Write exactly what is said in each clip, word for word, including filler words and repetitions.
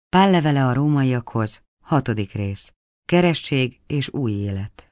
Pál levele a rómaiakhoz, hatodik rész. Keresztség és új élet.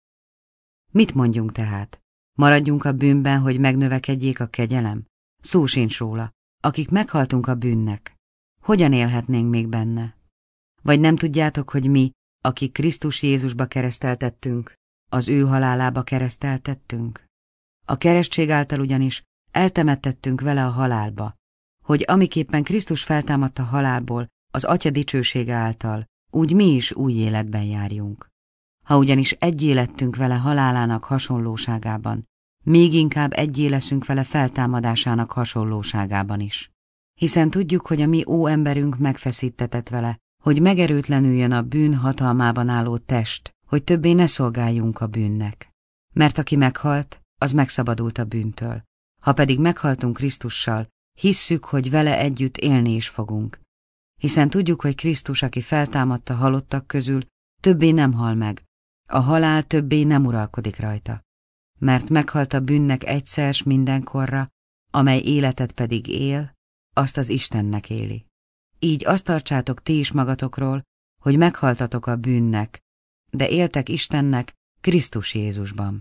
Mit mondjunk tehát? Maradjunk a bűnben, hogy megnövekedjék a kegyelem? Szó sincs róla. Akik meghaltunk a bűnnek, hogyan élhetnénk még benne? Vagy nem tudjátok, hogy mi, akik Krisztus Jézusba kereszteltettünk, az ő halálába kereszteltettünk? A keresztség által ugyanis eltemettettünk vele a halálba, hogy amiképpen Krisztus feltámadt a halálból az Atya dicsősége által, úgy mi is új életben járjunk. Ha ugyanis egyé lettünk vele halálának hasonlóságában, még inkább egyé leszünk vele feltámadásának hasonlóságában is. Hiszen tudjuk, hogy a mi óemberünk megfeszítetett vele, hogy megerőtlenüljön a bűn hatalmában álló test, hogy többé ne szolgáljunk a bűnnek. Mert aki meghalt, az megszabadult a bűntől. Ha pedig meghaltunk Krisztussal, hisszük, hogy vele együtt élni is fogunk. Hiszen tudjuk, hogy Krisztus, aki feltámadt a halottak közül, többé nem hal meg, a halál többé nem uralkodik rajta. Mert meghalt a bűnnek egyszer s mindenkorra, amely életet pedig él, azt az Istennek éli. Így azt tartsátok ti is magatokról, hogy meghaltatok a bűnnek, de éltek Istennek Krisztus Jézusban.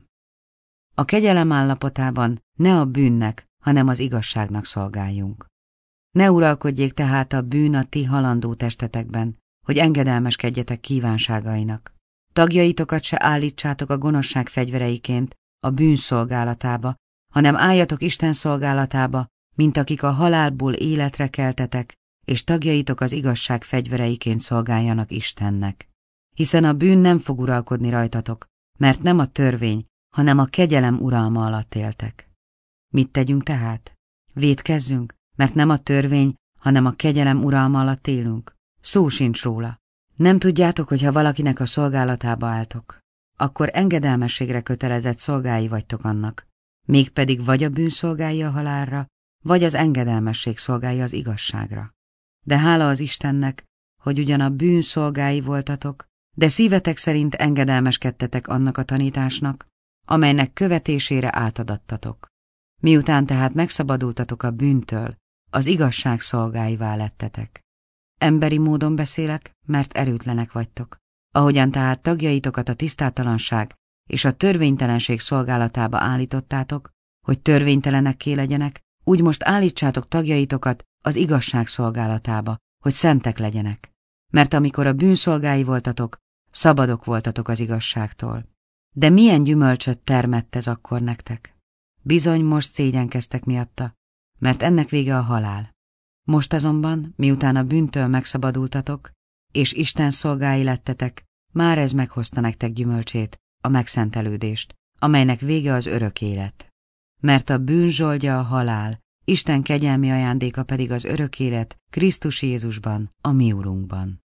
A kegyelem állapotában ne a bűnnek, hanem az igazságnak szolgáljunk. Ne uralkodjék tehát a bűn a ti halandó testetekben, hogy engedelmeskedjetek kívánságainak. Tagjaitokat se állítsátok a gonoszság fegyvereiként a bűn szolgálatába, hanem álljatok Isten szolgálatába, mint akik a halálból életre keltetek, és tagjaitok az igazság fegyvereiként szolgáljanak Istennek. Hiszen a bűn nem fog uralkodni rajtatok, mert nem a törvény, hanem a kegyelem uralma alatt éltek. Mit tegyünk tehát? Vétkezzünk, mert nem a törvény, hanem a kegyelem uralma alatt élünk. Szó sincs róla. Nem tudjátok, hogy ha valakinek a szolgálatába álltok, akkor engedelmességre kötelezett szolgái vagytok annak, mégpedig vagy a bűn szolgái a halálra, vagy az engedelmesség szolgái az igazságra. De hála az Istennek, hogy ugyan a bűn szolgái voltatok, de szívetek szerint engedelmeskedtetek annak a tanításnak, amelynek követésére átadattatok. Miután tehát megszabadultatok a bűntől, az igazság szolgáivá lettetek. Emberi módon beszélek, mert erőtlenek vagytok. Ahogyan tehát tagjaitokat a tisztátalanság és a törvénytelenség szolgálatába állítottátok, hogy törvénytelenekké legyenek, úgy most állítsátok tagjaitokat az igazság szolgálatába, hogy szentek legyenek. Mert amikor a bűn szolgái voltatok, szabadok voltatok az igazságtól. De milyen gyümölcsöt termett ez akkor nektek? Bizony most szégyenkeztek miatta, mert ennek vége a halál. Most azonban, miután a bűntől megszabadultatok, és Isten szolgái lettetek, már ez meghozta nektek gyümölcsét, a megszentelődést, amelynek vége az örök élet. Mert a bűn zsoldja a halál, Isten kegyelmi ajándéka pedig az örök élet Krisztus Jézusban, a mi Urunkban.